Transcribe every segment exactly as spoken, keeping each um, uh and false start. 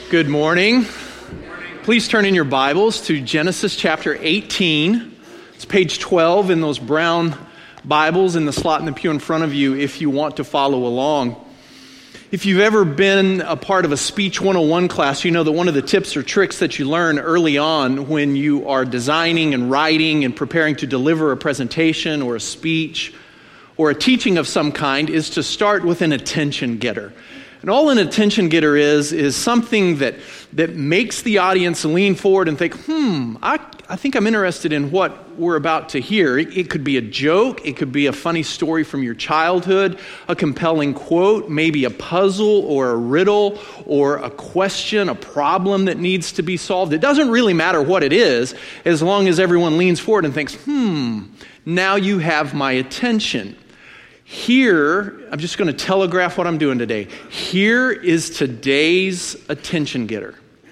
Good morning. Please turn in your Bibles to Genesis chapter eighteen. It's page twelve in those brown Bibles in the slot in the pew in front of you if you want to follow along. If you've ever been a part of a Speech one oh one class, you know that one of the tips or tricks that you learn early on when you are designing and writing and preparing to deliver a presentation or a speech or a teaching of some kind is to start with an attention getter. And all an attention getter is, is something that that makes the audience lean forward and think, hmm, I, I think I'm interested in what we're about to hear. It, it could be a joke. It could be a funny story from your childhood, a compelling quote, maybe a puzzle or a riddle or a question, a problem that needs to be solved. It doesn't really matter what it is, as long as everyone leans forward and thinks, hmm, now you have my attention. Here, I'm just going to telegraph what I'm doing today. Here is today's attention getter.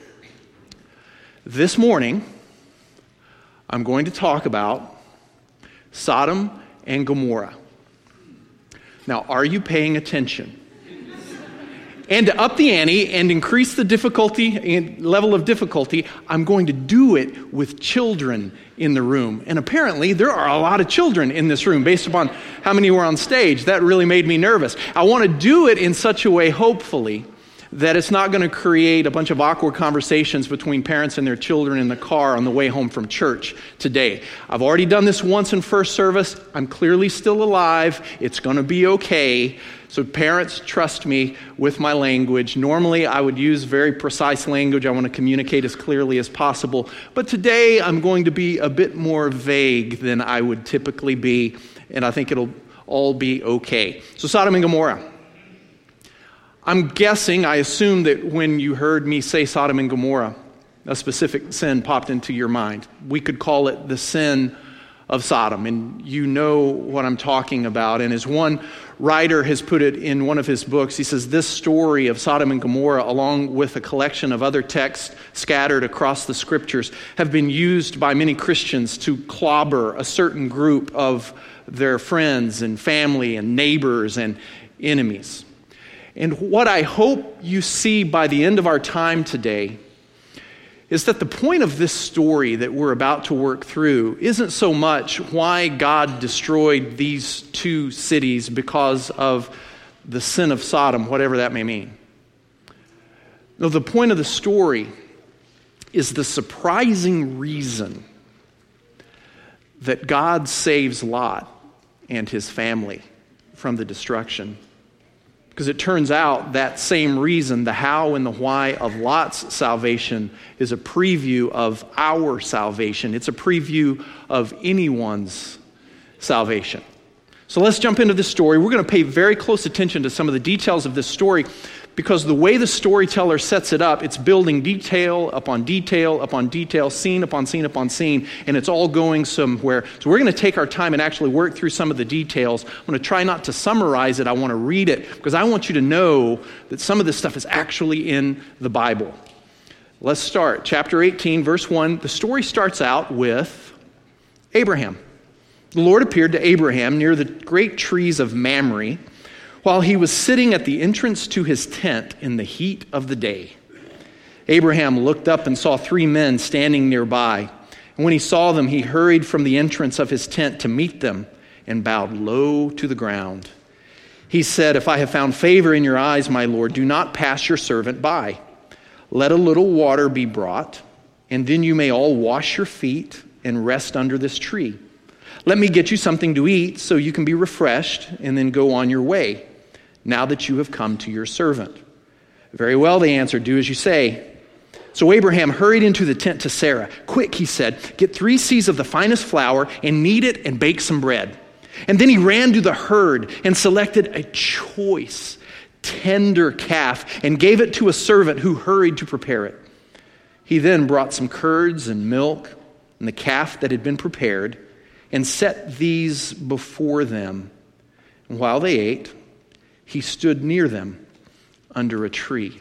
This morning, I'm going to talk about Sodom and Gomorrah. Now, are you paying attention? And to up the ante and increase the difficulty and level of difficulty, I'm going to do it with children in the room. And apparently, there are a lot of children in this room based upon how many were on stage. That really made me nervous. I want to do it in such a way, hopefully, that it's not going to create a bunch of awkward conversations between parents and their children in the car on the way home from church today. I've already done this once in first service. I'm clearly still alive. It's going to be okay. So parents, trust me with my language. Normally, I would use very precise language. I want to communicate as clearly as possible. But today, I'm going to be a bit more vague than I would typically be, and I think it'll all be okay. So Sodom and Gomorrah. I'm guessing, I assume that when you heard me say Sodom and Gomorrah, a specific sin popped into your mind. We could call it the sin of Sodom, and you know what I'm talking about. And as one writer has put it in one of his books, he says, this story of Sodom and Gomorrah, along with a collection of other texts scattered across the scriptures, have been used by many Christians to clobber a certain group of their friends and family and neighbors and enemies. And what I hope you see by the end of our time today is that the point of this story that we're about to work through isn't so much why God destroyed these two cities because of the sin of Sodom, whatever that may mean. No, the point of the story is the surprising reason that God saves Lot and his family from the destruction. Because it turns out that same reason, the how and the why of Lot's salvation, is a preview of our salvation. It's a preview of anyone's salvation. So let's jump into this story. We're going to pay very close attention to some of the details of this story because the way the storyteller sets it up, it's building detail upon detail upon detail, scene upon scene upon scene, and it's all going somewhere. So we're going to take our time and actually work through some of the details. I'm going to try not to summarize it. I want to read it because I want you to know that some of this stuff is actually in the Bible. Let's start. Chapter eighteen, verse one. The story starts out with Abraham. The Lord appeared to Abraham near the great trees of Mamre, while he was sitting at the entrance to his tent in the heat of the day. Abraham looked up and saw three men standing nearby. And when he saw them, he hurried from the entrance of his tent to meet them and bowed low to the ground. He said, "If I have found favor in your eyes, my Lord, do not pass your servant by. Let a little water be brought, and then you may all wash your feet and rest under this tree. Let me get you something to eat so you can be refreshed and then go on your way, now that you have come to your servant." "Very well," they answered, "do as you say." So Abraham hurried into the tent to Sarah. "Quick," he said, "get three seahs of the finest flour and knead it and bake some bread." And then he ran to the herd and selected a choice, tender calf and gave it to a servant who hurried to prepare it. He then brought some curds and milk and the calf that had been prepared and set these before them. And while they ate, he stood near them under a tree.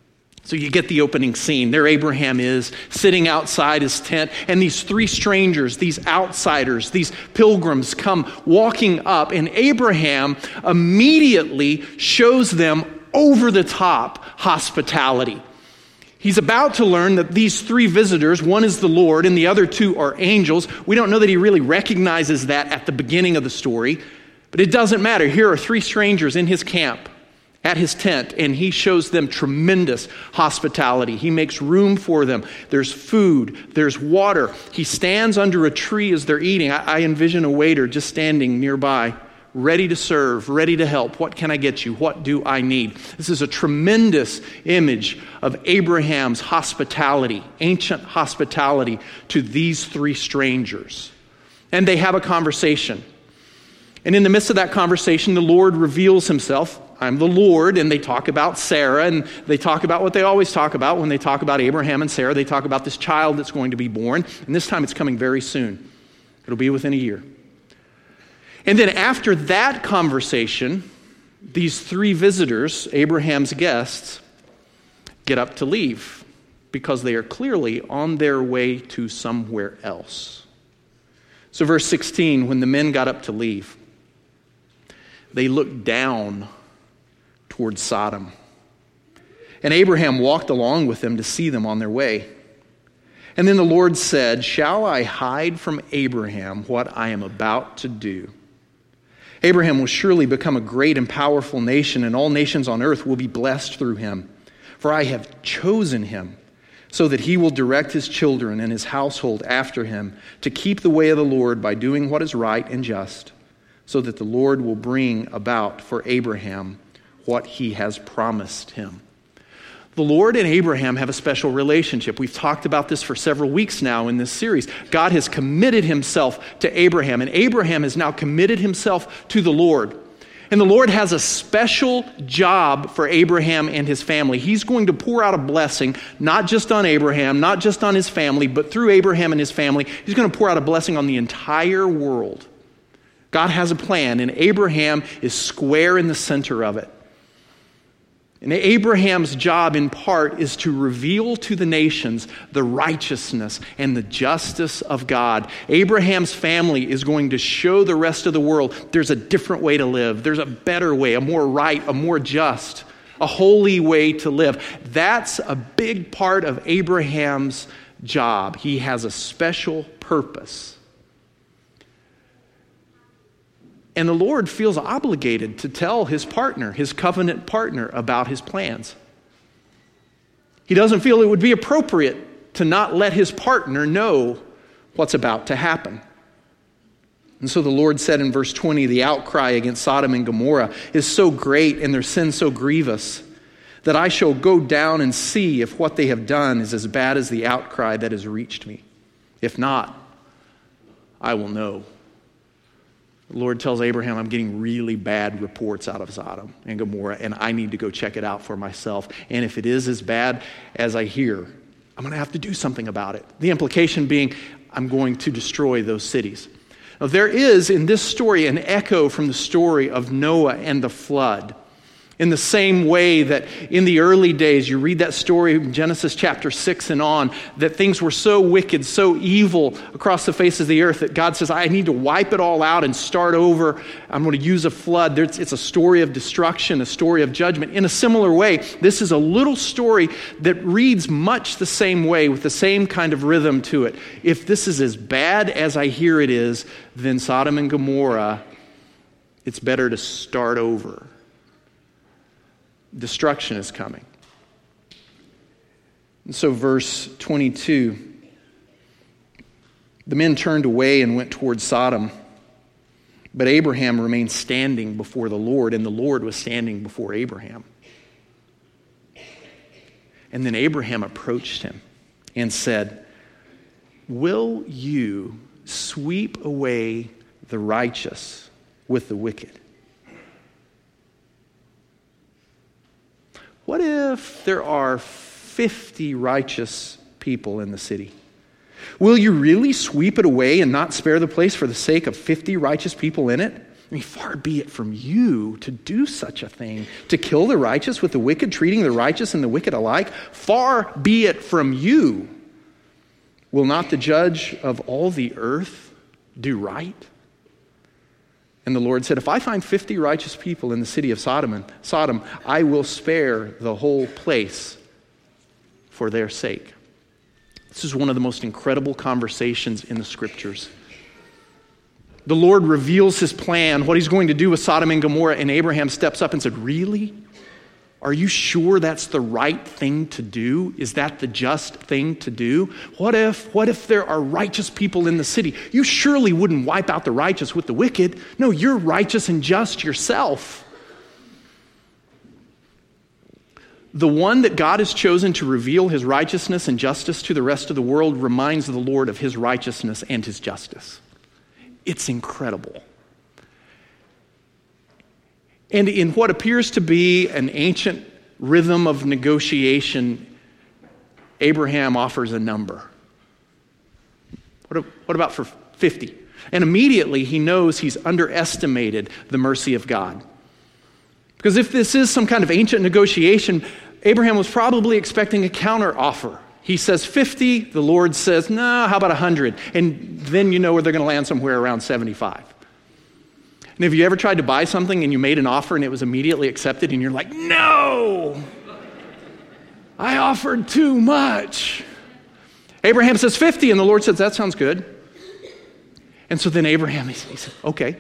So you get the opening scene. There Abraham is, sitting outside his tent, and these three strangers, these outsiders, these pilgrims come walking up, and Abraham immediately shows them over-the-top hospitality. He's about to learn that these three visitors, one is the Lord and the other two are angels. We don't know that he really recognizes that at the beginning of the story, but it doesn't matter. Here are three strangers in his camp, at his tent, and he shows them tremendous hospitality. He makes room for them. There's food, there's water. He stands under a tree as they're eating. I, I envision a waiter just standing nearby, ready to serve, ready to help. What can I get you? What do I need? This is a tremendous image of Abraham's hospitality, ancient hospitality to these three strangers. And they have a conversation. And in the midst of that conversation, the Lord reveals himself. I'm the Lord, and they talk about Sarah, and they talk about what they always talk about when they talk about Abraham and Sarah. They talk about this child that's going to be born, and this time it's coming very soon. It'll be within a year. And then after that conversation, these three visitors, Abraham's guests, get up to leave because they are clearly on their way to somewhere else. So verse sixteen, when the men got up to leave, they looked down towards Sodom. And Abraham walked along with them to see them on their way. And then the Lord said, "Shall I hide from Abraham what I am about to do? Abraham will surely become a great and powerful nation, and all nations on earth will be blessed through him. For I have chosen him, so that he will direct his children and his household after him to keep the way of the Lord by doing what is right and just, so that the Lord will bring about for Abraham what he has promised him." The Lord and Abraham have a special relationship. We've talked about this for several weeks now in this series. God has committed himself to Abraham, and Abraham has now committed himself to the Lord. And the Lord has a special job for Abraham and his family. He's going to pour out a blessing, not just on Abraham, not just on his family, but through Abraham and his family. He's going to pour out a blessing on the entire world. God has a plan, and Abraham is square in the center of it. And Abraham's job in part is to reveal to the nations the righteousness and the justice of God. Abraham's family is going to show the rest of the world there's a different way to live. There's a better way, a more right, a more just, a holy way to live. That's a big part of Abraham's job. He has a special purpose. And the Lord feels obligated to tell his partner, his covenant partner, about his plans. He doesn't feel it would be appropriate to not let his partner know what's about to happen. And so the Lord said in verse twenty, the outcry against Sodom and Gomorrah is so great and their sin so grievous that I shall go down and see if what they have done is as bad as the outcry that has reached me. If not, I will know. The Lord tells Abraham, I'm getting really bad reports out of Sodom and Gomorrah, and I need to go check it out for myself. And if it is as bad as I hear, I'm going to have to do something about it. The implication being, I'm going to destroy those cities. Now, there is in this story an echo from the story of Noah and the flood. In the same way that in the early days, you read that story in Genesis chapter six and on, that things were so wicked, so evil across the face of the earth that God says, I need to wipe it all out and start over. I'm going to use a flood. There's, it's a story of destruction, a story of judgment. In a similar way, this is a little story that reads much the same way with the same kind of rhythm to it. If this is as bad as I hear it is, then Sodom and Gomorrah, it's better to start over. Destruction is coming. And so verse twenty-two, the men turned away and went towards Sodom, but Abraham remained standing before the Lord, and the Lord was standing before Abraham. And then Abraham approached him and said, will you sweep away the righteous with the wicked? What if there are fifty righteous people in the city? Will you really sweep it away and not spare the place for the sake of fifty righteous people in it? I mean, far be it from you to do such a thing, to kill the righteous with the wicked, treating the righteous and the wicked alike. Far be it from you. Will not the judge of all the earth do right? And the Lord said, if I find fifty righteous people in the city of Sodom, and Sodom, I will spare the whole place for their sake. This is one of the most incredible conversations in the scriptures. The Lord reveals his plan, what he's going to do with Sodom and Gomorrah, and Abraham steps up and said, really? Are you sure that's the right thing to do? Is that the just thing to do? What if, what if there are righteous people in the city? You surely wouldn't wipe out the righteous with the wicked. No, you're righteous and just yourself. The one that God has chosen to reveal his righteousness and justice to the rest of the world reminds the Lord of his righteousness and his justice. It's incredible. And in what appears to be an ancient rhythm of negotiation, Abraham offers a number. What, what about for fifty? And immediately he knows he's underestimated the mercy of God. Because if this is some kind of ancient negotiation, Abraham was probably expecting a counter offer. He says fifty, the Lord says, no, nah, how about one hundred? And then you know where they're going to land somewhere around seventy-five. And have you ever tried to buy something and you made an offer and it was immediately accepted and you're like, no, I offered too much. Abraham says fifty and the Lord says, that sounds good. And so then Abraham, he says, okay.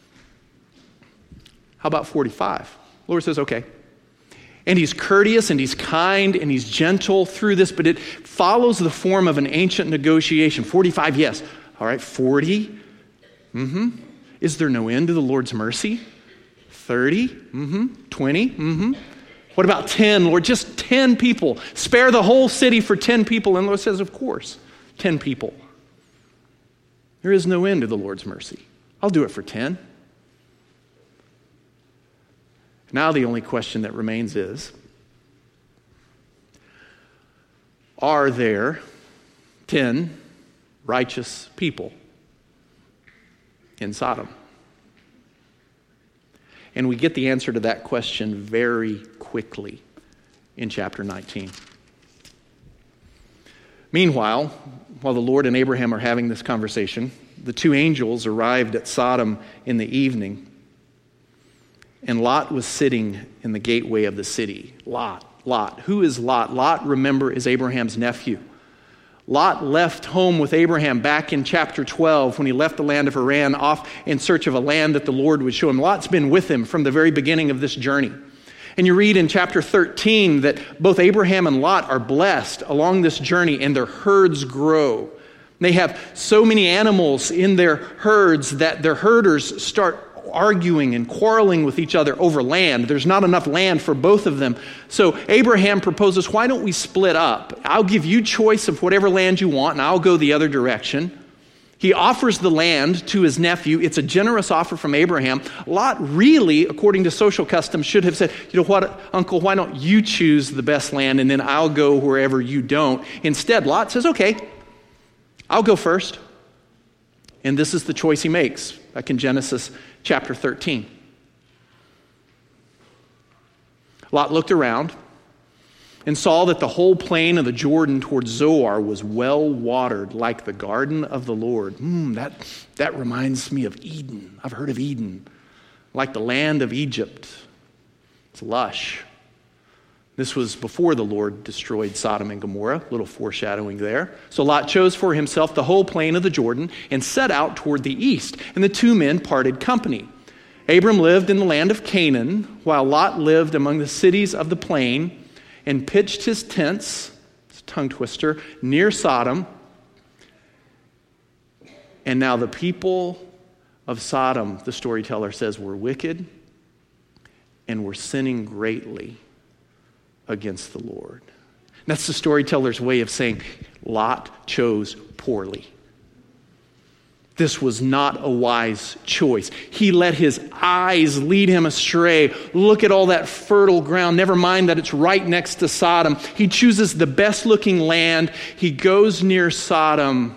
How about forty-five? The Lord says, okay. And he's courteous and he's kind and he's gentle through this, but it follows the form of an ancient negotiation. forty-five, yes. All right, forty. Mm-hmm. Is there no end to the Lord's mercy? thirty. Mm-hmm. twenty. Mm-hmm. What about ten, Lord? Just ten people. Spare the whole city for ten people. And the Lord says, of course, ten people. There is no end to the Lord's mercy. I'll do it for ten. Now the only question that remains is, are there ten righteous people in Sodom? And we get the answer to that question very quickly in chapter nineteen. Meanwhile, while the Lord and Abraham are having this conversation, the two angels arrived at Sodom in the evening. And Lot was sitting in the gateway of the city. Lot, Lot. Who is Lot? Lot, remember, is Abraham's nephew. Lot left home with Abraham back in chapter twelve when he left the land of Haran off in search of a land that the Lord would show him. Lot's been with him from the very beginning of this journey. And you read in chapter thirteen that both Abraham and Lot are blessed along this journey and their herds grow. They have so many animals in their herds that their herders start arguing and quarreling with each other over land. There's not enough land for both of them. So Abraham proposes, why don't we split up? I'll give you choice of whatever land you want, and I'll go the other direction. He offers the land to his nephew. It's a generous offer from Abraham. Lot really, according to social customs, should have said, you know what, Uncle, why don't you choose the best land, and then I'll go wherever you don't. Instead, Lot says, okay, I'll go first. And this is the choice he makes back in Genesis chapter thirteen. Lot looked around and saw that the whole plain of the Jordan towards Zoar was well watered like the garden of the Lord. Mm, that, that reminds me of Eden. I've heard of Eden. Like the land of Egypt. It's lush. This was before the Lord destroyed Sodom and Gomorrah. A little foreshadowing there. So Lot chose for himself the whole plain of the Jordan and set out toward the east. And the two men parted company. Abram lived in the land of Canaan, while Lot lived among the cities of the plain and pitched his tents, it's a tongue twister, near Sodom. And now the people of Sodom, the storyteller says, were wicked and were sinning greatly against the Lord. That's the storyteller's way of saying Lot chose poorly. This was not a wise choice. He let his eyes lead him astray. Look at all that fertile ground. Never mind that it's right next to Sodom. He chooses the best looking land. He goes near Sodom.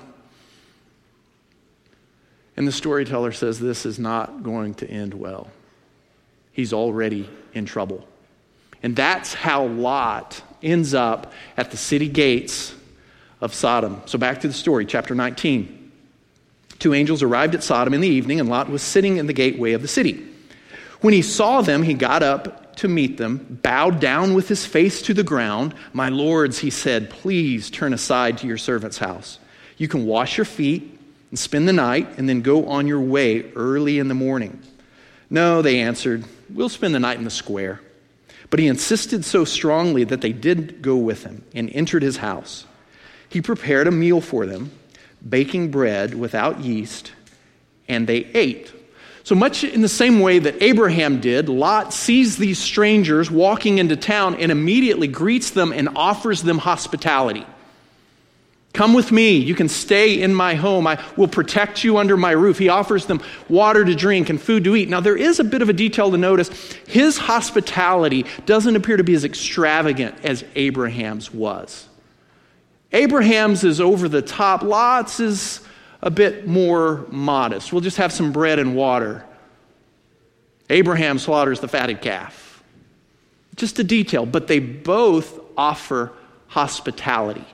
And the storyteller says this is not going to end well. He's already in trouble. And that's how Lot ends up at the city gates of Sodom. So back to the story, chapter nineteen. Two angels arrived at Sodom in the evening, and Lot was sitting in the gateway of the city. When he saw them, he got up to meet them, bowed down with his face to the ground. "My lords," he said, "please turn aside to your servant's house. You can wash your feet and spend the night and then go on your way early in the morning." "No," they answered, "we'll spend the night in the square." But he insisted so strongly that they did go with him and entered his house. He prepared a meal for them, baking bread without yeast, and they ate. So much in the same way that Abraham did, Lot sees these strangers walking into town and immediately greets them and offers them hospitality. "Come with me. You can stay in my home. I will protect you under my roof." He offers them water to drink and food to eat. Now, there is a bit of a detail to notice. His hospitality doesn't appear to be as extravagant as Abraham's was. Abraham's is over the top. Lot's is a bit more modest. "We'll just have some bread and water." Abraham slaughters the fatted calf. Just a detail, but they both offer hospitality.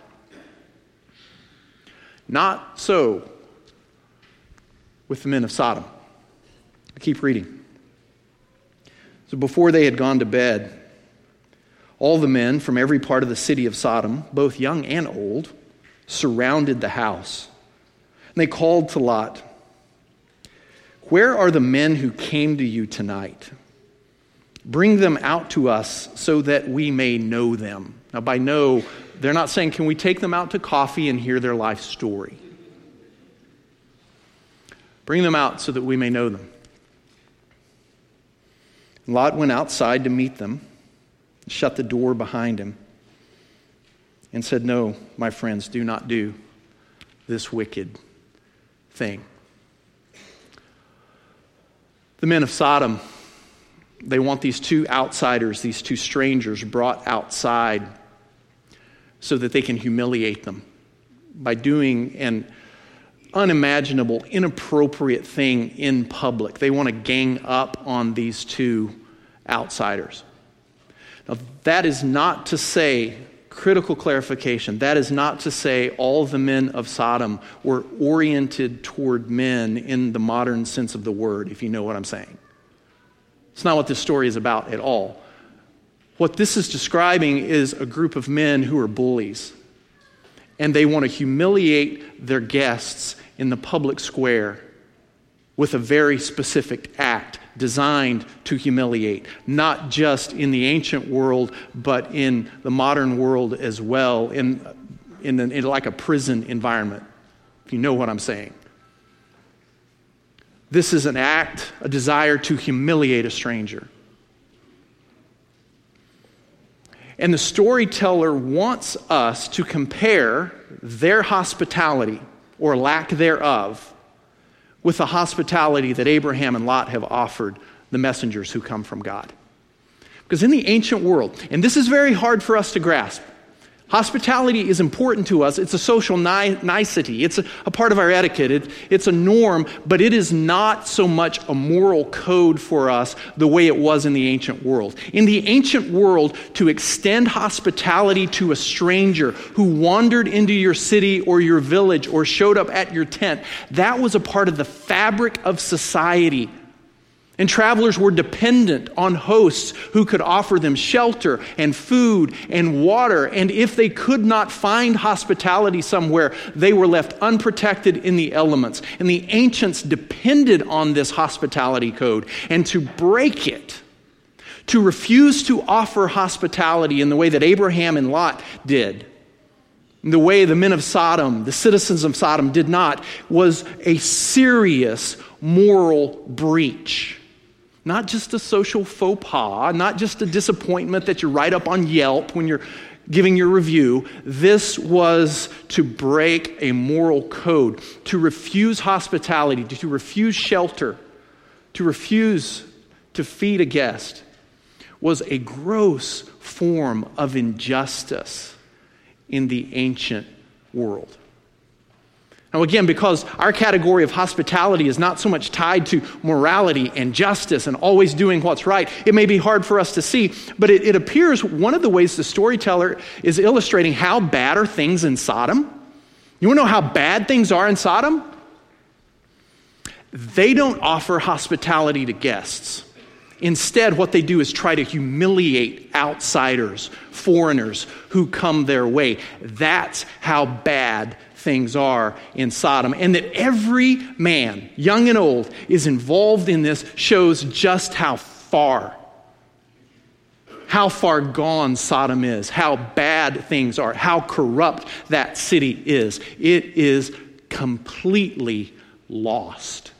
Not so with the men of Sodom. I keep reading. So before they had gone to bed, all the men from every part of the city of Sodom, both young and old, surrounded the house. And they called to Lot, "Where are the men who came to you tonight? Bring them out to us so that we may know them." Now, by know, they're not saying, can we take them out to coffee and hear their life story? Bring them out so that we may know them. Lot went outside to meet them, shut the door behind him, and said, "No, my friends, do not do this wicked thing." The men of Sodom, they want these two outsiders, these two strangers brought outside so that they can humiliate them by doing an unimaginable, inappropriate thing in public. They want to gang up on these two outsiders. Now, that is not to say, critical clarification, that is not to say all the men of Sodom were oriented toward men in the modern sense of the word, if you know what I'm saying. It's not what this story is about at all. What this is describing is a group of men who are bullies, and they want to humiliate their guests in the public square with a very specific act designed to humiliate, not just in the ancient world, but in the modern world as well, in, in, an, in like a prison environment, if you know what I'm saying. This is an act, a desire to humiliate a stranger. And the storyteller wants us to compare their hospitality, or lack thereof, with the hospitality that Abraham and Lot have offered the messengers who come from God. Because in the ancient world, and this is very hard for us to grasp, hospitality is important to us. It's a social ni- nicety. It's a, a part of our etiquette. It, it's a norm, but it is not so much a moral code for us the way it was in the ancient world. In the ancient world, to extend hospitality to a stranger who wandered into your city or your village or showed up at your tent, that was a part of the fabric of society. And travelers were dependent on hosts who could offer them shelter and food and water. And if they could not find hospitality somewhere, they were left unprotected in the elements. And the ancients depended on this hospitality code. And to break it, to refuse to offer hospitality in the way that Abraham and Lot did, the way the men of Sodom, the citizens of Sodom did not, was a serious moral breach. Not just a social faux pas, not just a disappointment that you write up on Yelp when you're giving your review. This was to break a moral code, to refuse hospitality, to refuse shelter, to refuse to feed a guest was a gross form of injustice in the ancient world. Now again, because our category of hospitality is not so much tied to morality and justice and always doing what's right, it may be hard for us to see, but it, it appears one of the ways the storyteller is illustrating how bad are things in Sodom. You want to know how bad things are in Sodom? They don't offer hospitality to guests. Instead, what they do is try to humiliate outsiders, foreigners who come their way. That's how bad things are in Sodom. And that every man, young and old, is involved in this shows just how far, how far gone Sodom is, how bad things are, how corrupt that city is. It is completely lost.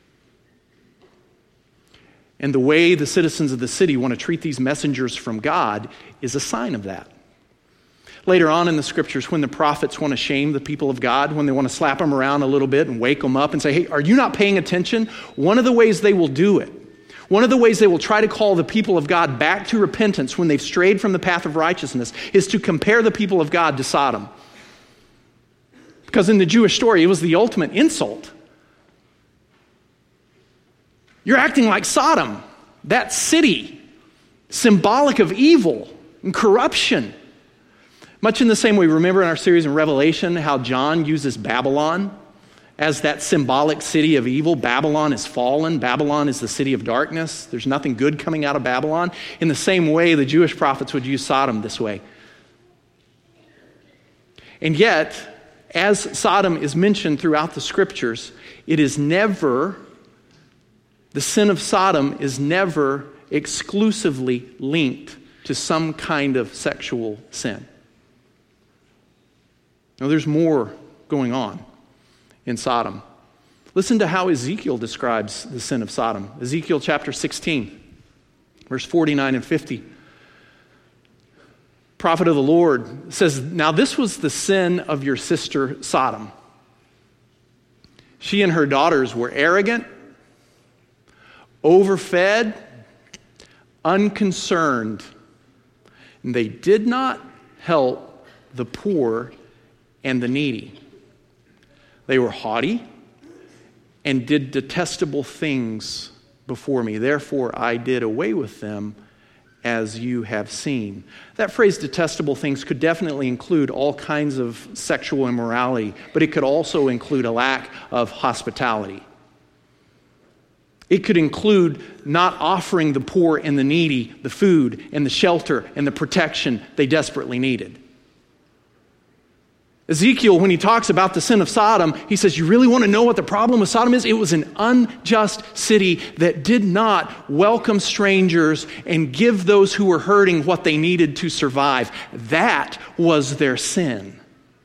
And the way the citizens of the city want to treat these messengers from God is a sign of that. Later on in the scriptures, when the prophets want to shame the people of God, when they want to slap them around a little bit and wake them up and say, hey, are you not paying attention? One of the ways they will do it, one of the ways they will try to call the people of God back to repentance when they've strayed from the path of righteousness is to compare the people of God to Sodom. Because in the Jewish story, it was the ultimate insult. You're acting like Sodom, that city, symbolic of evil and corruption. Much in the same way, remember in our series in Revelation how John uses Babylon as that symbolic city of evil. Babylon is fallen. Babylon is the city of darkness. There's nothing good coming out of Babylon. In the same way, the Jewish prophets would use Sodom this way. And yet, as Sodom is mentioned throughout the scriptures, it is never... The sin of Sodom is never exclusively linked to some kind of sexual sin. Now, there's more going on in Sodom. Listen to how Ezekiel describes the sin of Sodom. Ezekiel chapter sixteen, verse forty-nine and fifty. Prophet of the Lord says, now this was the sin of your sister Sodom. She and her daughters were arrogant, overfed, unconcerned, and they did not help the poor and the needy. They were haughty and did detestable things before me. Therefore, I did away with them, as you have seen. That phrase, detestable things, could definitely include all kinds of sexual immorality, but it could also include a lack of hospitality. It could include not offering the poor and the needy the food and the shelter and the protection they desperately needed. Ezekiel, when he talks about the sin of Sodom, he says, you really want to know what the problem with Sodom is? It was an unjust city that did not welcome strangers and give those who were hurting what they needed to survive. That was their sin.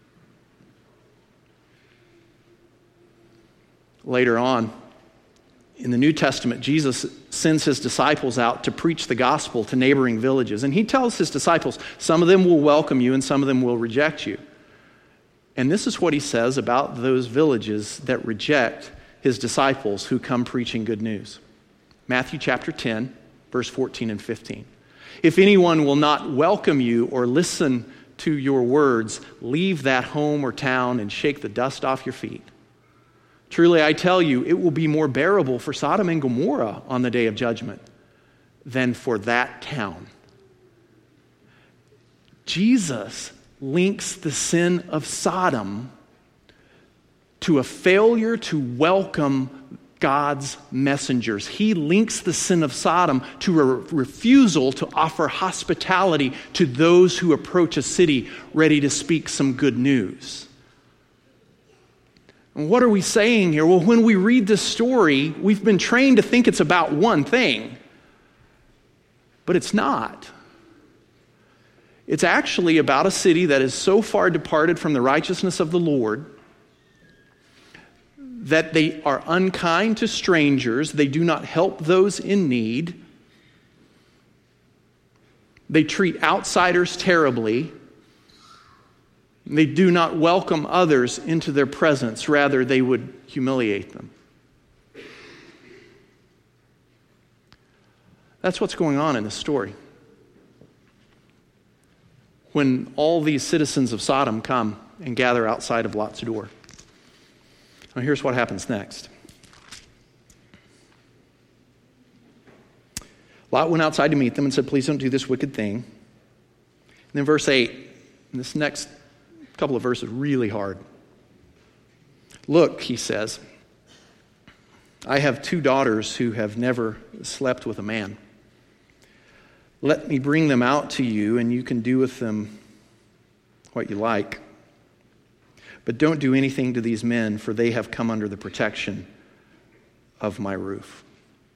Later on, in the New Testament, Jesus sends his disciples out to preach the gospel to neighboring villages. And he tells his disciples, some of them will welcome you and some of them will reject you. And this is what he says about those villages that reject his disciples who come preaching good news. Matthew chapter ten, verse fourteen and fifteen. If anyone will not welcome you or listen to your words, leave that home or town and shake the dust off your feet. Truly, I tell you, it will be more bearable for Sodom and Gomorrah on the day of judgment than for that town. Jesus links the sin of Sodom to a failure to welcome God's messengers. He links the sin of Sodom to a refusal to offer hospitality to those who approach a city ready to speak some good news. And what are we saying here? Well, when we read this story, we've been trained to think it's about one thing, but it's not. It's actually about a city that is so far departed from the righteousness of the Lord that they are unkind to strangers. They do not help those in need. They treat outsiders terribly. They do not welcome others into their presence. Rather, they would humiliate them. That's what's going on in this story. When all these citizens of Sodom come and gather outside of Lot's door. Now here's what happens next. Lot went outside to meet them and said, please don't do this wicked thing. And then verse eight, and this next couple of verses really hard. Look, he says, I have two daughters who have never slept with a man. Let me bring them out to you, and you can do with them what you like. But don't do anything to these men, for they have come under the protection of my roof.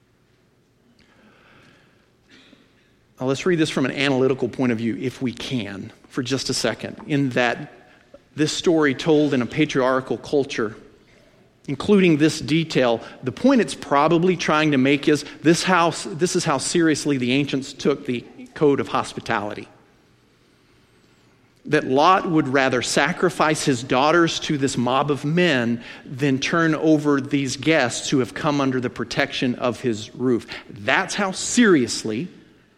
Now let's read this from an analytical point of view, if we can, for just a second, in that this story told in a patriarchal culture, including this detail, the point it's probably trying to make is this house, this is how seriously the ancients took the code of hospitality. That Lot would rather sacrifice his daughters to this mob of men than turn over these guests who have come under the protection of his roof. That's how seriously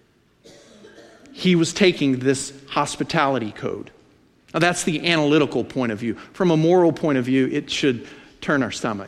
he was taking this hospitality code. Now, that's the analytical point of view. From a moral point of view, it should turn our stomach.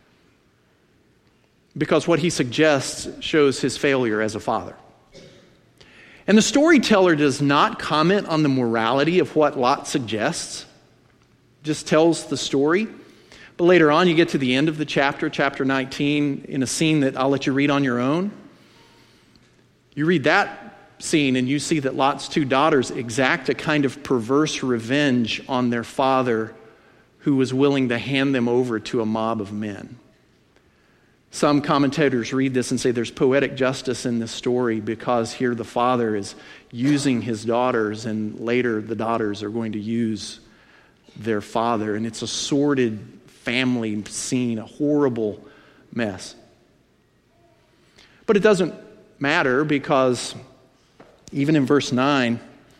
Because what he suggests shows his failure as a father. And the storyteller does not comment on the morality of what Lot suggests, just tells the story. But later on, you get to the end of the chapter, chapter nineteen, in a scene that I'll let you read on your own. You read that scene and you see that Lot's two daughters exact a kind of perverse revenge on their father who was willing to hand them over to a mob of men. Some commentators read this and say there's poetic justice in this story because here the father is using his daughters and later the daughters are going to use their father. And it's a sordid family scene, a horrible mess. But it doesn't matter because even in verse nine,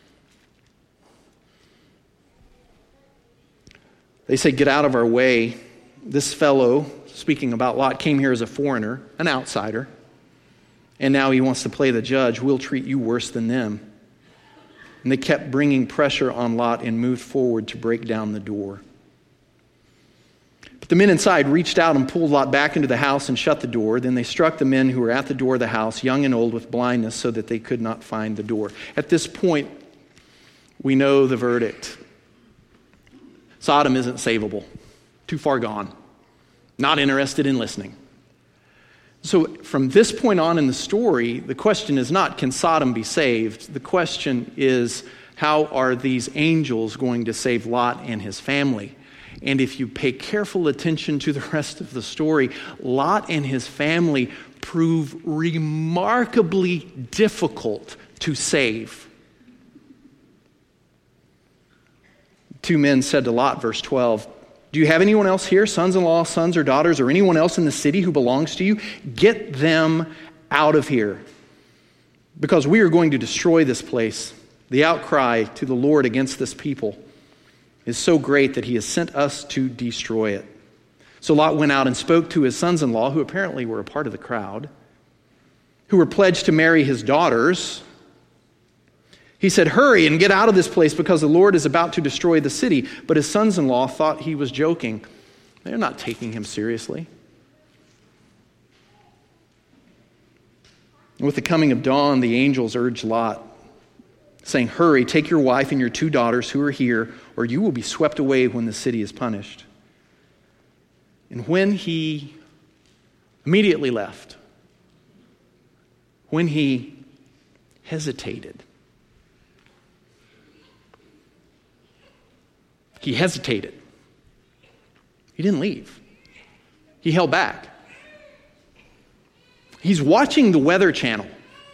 they say, "Get out of our way. This fellow," speaking about Lot, "came here as a foreigner, an outsider, and now he wants to play the judge. We'll treat you worse than them." And they kept bringing pressure on Lot and moved forward to break down the door. But the men inside reached out and pulled Lot back into the house and shut the door. Then they struck the men who were at the door of the house, young and old, with blindness so that they could not find the door. At this point, we know the verdict. Sodom isn't savable. Too far gone. Not interested in listening. So from this point on in the story, the question is not, can Sodom be saved? The question is, how are these angels going to save Lot and his family? And if you pay careful attention to the rest of the story, Lot and his family prove remarkably difficult to save. Two men said to Lot, verse twelve, "Do you have anyone else here, sons-in-law, sons or daughters, or anyone else in the city who belongs to you? Get them out of here, because we are going to destroy this place. The outcry to the Lord against this people is so great that he has sent us to destroy it." So Lot went out and spoke to his sons-in-law, who apparently were a part of the crowd, who were pledged to marry his daughters. He said, "Hurry and get out of this place because the Lord is about to destroy the city." But his sons-in-law thought he was joking. They're not taking him seriously. And with the coming of dawn, the angels urged Lot, saying, "Hurry, take your wife and your two daughters who are here, or you will be swept away when the city is punished." And when he immediately left, when he hesitated, he hesitated. He didn't leave. He held back. He's watching the Weather Channel.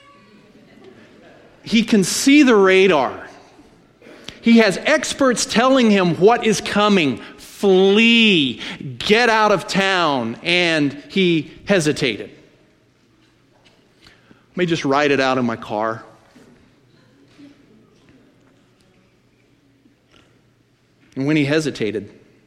He can see the radar. He has experts telling him what is coming. Flee. Get out of town. And he hesitated. Let me just write it out in my car. And when he hesitated,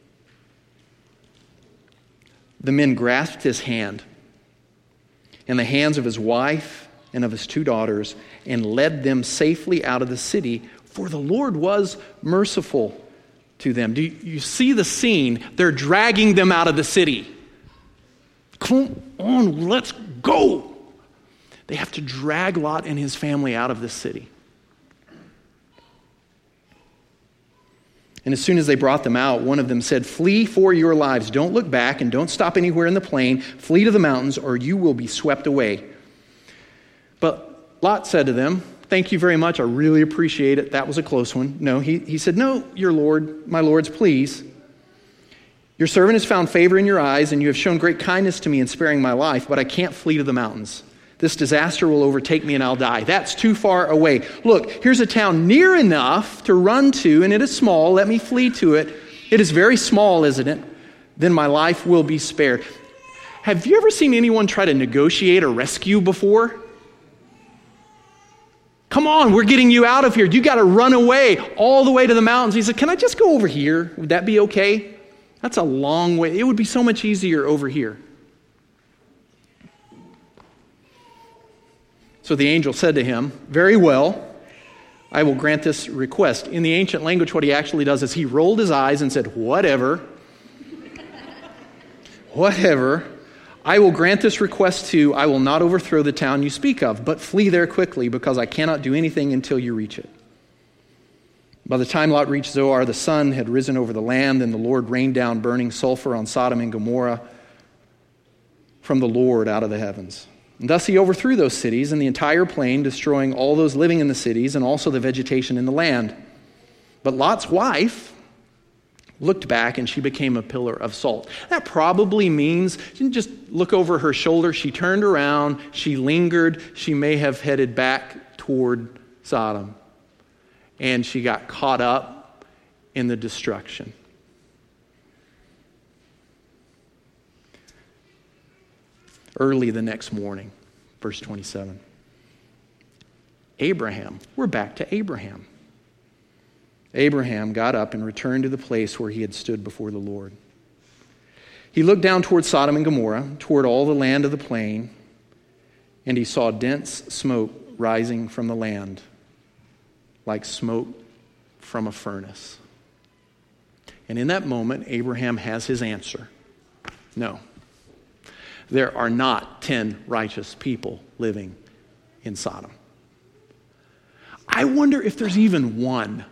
the men grasped his hand and the hands of his wife and of his two daughters and led them safely out of the city, for the Lord was merciful to them. Do you, you see the scene? They're dragging them out of the city. Come on, let's go. They have to drag Lot and his family out of this city. And as soon as they brought them out, one of them said, "Flee for your lives. Don't look back and don't stop anywhere in the plain. Flee to the mountains or you will be swept away." But Lot said to them, "Thank you very much. I really appreciate it. That was a close one." No, he, he said, "No, your Lord, my lords, please. Your servant has found favor in your eyes, and you have shown great kindness to me in sparing my life, but I can't flee to the mountains. This disaster will overtake me and I'll die. That's too far away. Look, here's a town near enough to run to, and it is small. Let me flee to it. It is very small, isn't it? Then my life will be spared." Have you ever seen anyone try to negotiate a rescue before? "Come on, we're getting you out of here. You got to run away all the way to the mountains." He said, "Can I just go over here? Would that be okay? That's a long way. It would be so much easier over here." So the angel said to him, "Very well, I will grant this request." In the ancient language, what he actually does is he rolled his eyes and said, "Whatever. Whatever. I will grant this request too. I will not overthrow the town you speak of, but flee there quickly, because I cannot do anything until you reach it." By the time Lot reached Zoar, the sun had risen over the land, and the Lord rained down burning sulfur on Sodom and Gomorrah from the Lord out of the heavens. And thus he overthrew those cities and the entire plain, destroying all those living in the cities and also the vegetation in the land. But Lot's wife looked back and she became a pillar of salt. That probably means she didn't just look over her shoulder. She turned around, she lingered, she may have headed back toward Sodom. And she got caught up in the destruction. Early the next morning, verse twenty-seven. Abraham, we're back to Abraham. Abraham got up and returned to the place where he had stood before the Lord. He looked down toward Sodom and Gomorrah, toward all the land of the plain, and he saw dense smoke rising from the land, like smoke from a furnace. And in that moment, Abraham has his answer. No. There are not ten righteous people living in Sodom. I wonder if there's even one.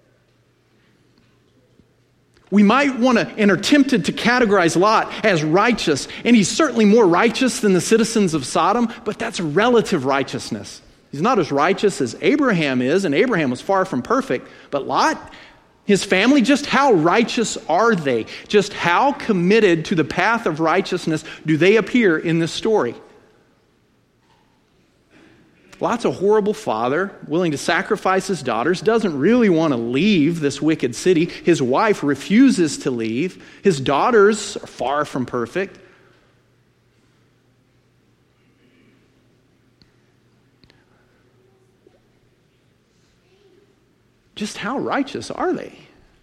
We might want to and are tempted to categorize Lot as righteous, and he's certainly more righteous than the citizens of Sodom, but that's a relative righteousness. He's not as righteous as Abraham is, and Abraham was far from perfect, but Lot, his family, just how righteous are they? Just how committed to the path of righteousness do they appear in this story? Lot's a horrible father, willing to sacrifice his daughters, doesn't really want to leave this wicked city. His wife refuses to leave. His daughters are far from perfect. Just how righteous are they?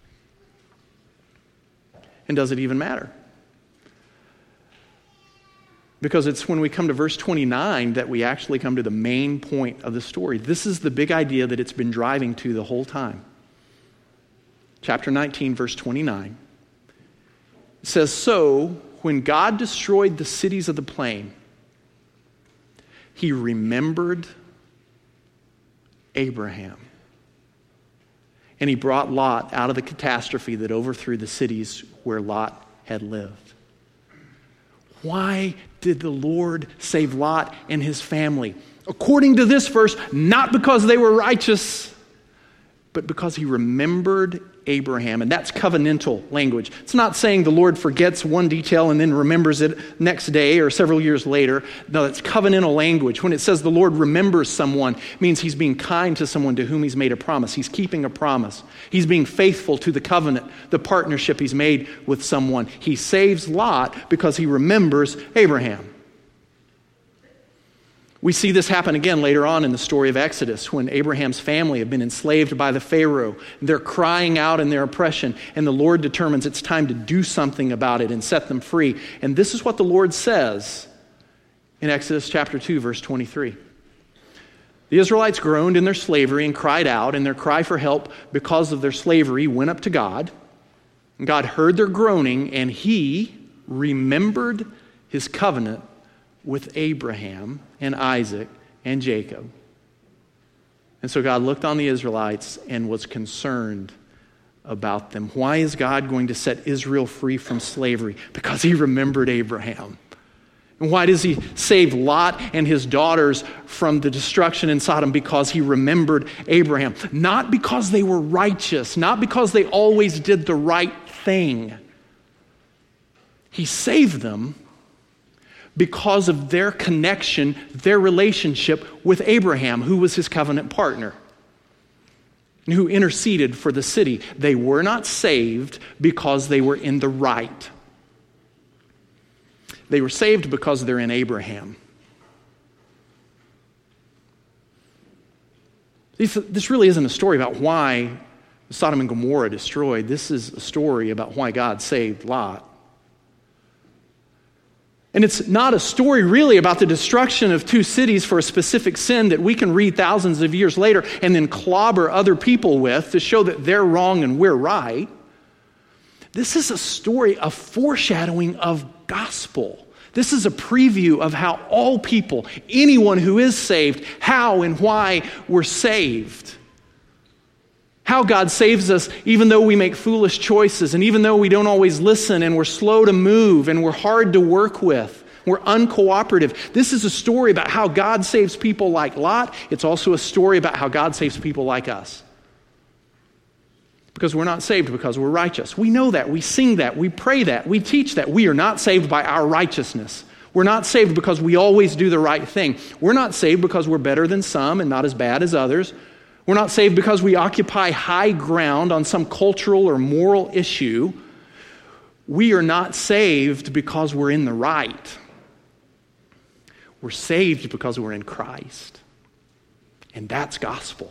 And does it even matter? Because it's when we come to verse twenty-nine that we actually come to the main point of the story. This is the big idea that it's been driving to the whole time. Chapter nineteen, verse twenty-nine. It says, "So when God destroyed the cities of the plain, he remembered Abraham. And he brought Lot out of the catastrophe that overthrew the cities where Lot had lived." Why did the Lord save Lot and his family? According to this verse, not because they were righteous, but because he remembered Abraham. And that's covenantal language. It's not saying the Lord forgets one detail and then remembers it next day or several years later. No, it's covenantal language. When it says the Lord remembers someone, it means he's being kind to someone to whom he's made a promise. He's keeping a promise. He's being faithful to the covenant, the partnership he's made with someone. He saves Lot because he remembers Abraham. We see this happen again later on in the story of Exodus when Abraham's family have been enslaved by the Pharaoh. They're crying out in their oppression, and the Lord determines it's time to do something about it and set them free. And this is what the Lord says in Exodus chapter two, verse twenty-three. The Israelites groaned in their slavery and cried out, and their cry for help because of their slavery went up to God. And God heard their groaning, and he remembered his covenant with Abraham and Isaac and Jacob. And so God looked on the Israelites and was concerned about them. Why is God going to set Israel free from slavery? Because he remembered Abraham. And why does he save Lot and his daughters from the destruction in Sodom? Because he remembered Abraham. Not because they were righteous, not because they always did the right thing. He saved them because of their connection, their relationship with Abraham, who was his covenant partner, and who interceded for the city. They were not saved because they were in the right. They were saved because they're in Abraham. This really isn't a story about why Sodom and Gomorrah destroyed. This is a story about why God saved Lot. And it's not a story really about the destruction of two cities for a specific sin that we can read thousands of years later and then clobber other people with to show that they're wrong and we're right. This is a story of foreshadowing of gospel. This is a preview of how all people, anyone who is saved, how and why we're saved. How God saves us even though we make foolish choices and even though we don't always listen and we're slow to move and we're hard to work with. We're uncooperative. This is a story about how God saves people like Lot. It's also a story about how God saves people like us. Because we're not saved because we're righteous. We know that. We sing that. We pray that. We teach that. We are not saved by our righteousness. We're not saved because we always do the right thing. We're not saved because we're better than some and not as bad as others. We're not saved because we occupy high ground on some cultural or moral issue. We are not saved because we're in the right. We're saved because we're in Christ. And that's gospel.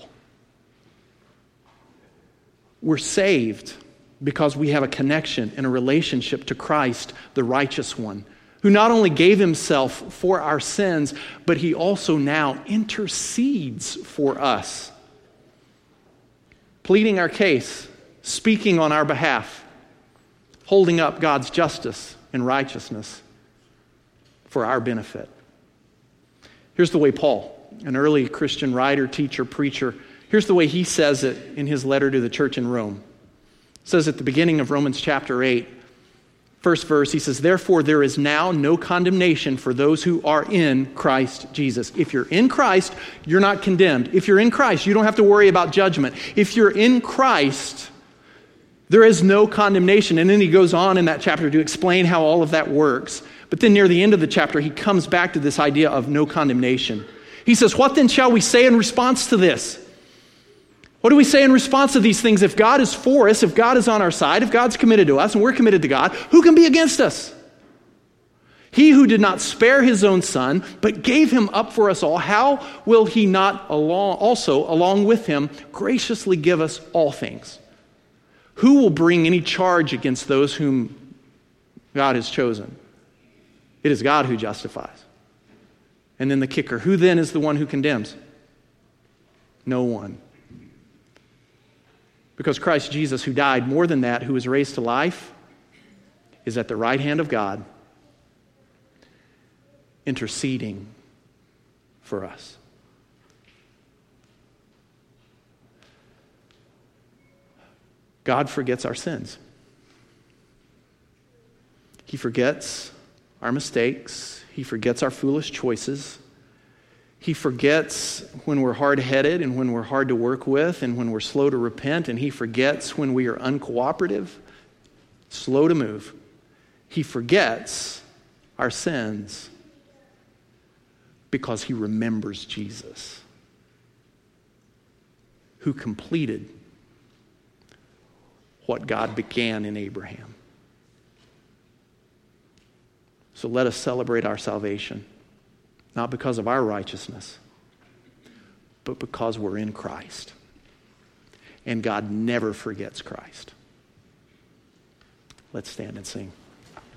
We're saved because we have a connection and a relationship to Christ, the righteous one, who not only gave himself for our sins, but he also now intercedes for us, pleading our case, speaking on our behalf, holding up God's justice and righteousness for our benefit. Here's the way Paul, an early Christian writer, teacher, preacher, here's the way he says it in his letter to the church in Rome. It says at the beginning of Romans chapter eight, first verse, he says, "Therefore there is now no condemnation for those who are in Christ Jesus." If you're in Christ, you're not condemned. If you're in Christ, you don't have to worry about judgment. If you're in Christ, there is no condemnation. And then he goes on in that chapter to explain how all of that works. But then near the end of the chapter, he comes back to this idea of no condemnation. He says, "What then shall we say in response to this?" What do we say in response to these things? If God is for us, if God is on our side, if God's committed to us and we're committed to God, who can be against us? He who did not spare his own son, but gave him up for us all, how will he not along, also, along with him, graciously give us all things? Who will bring any charge against those whom God has chosen? It is God who justifies. And then the kicker, who then is the one who condemns? No one. Because Christ Jesus, who died, more than that, who was raised to life, is at the right hand of God, interceding for us. God forgets our sins. He forgets our mistakes. He forgets our foolish choices. He forgets when we're hard-headed and when we're hard to work with and when we're slow to repent. And he forgets when we are uncooperative, slow to move. He forgets our sins because he remembers Jesus, who completed what God began in Abraham. So let us celebrate our salvation. Not because of our righteousness, but because we're in Christ. And God never forgets Christ. Let's stand and sing.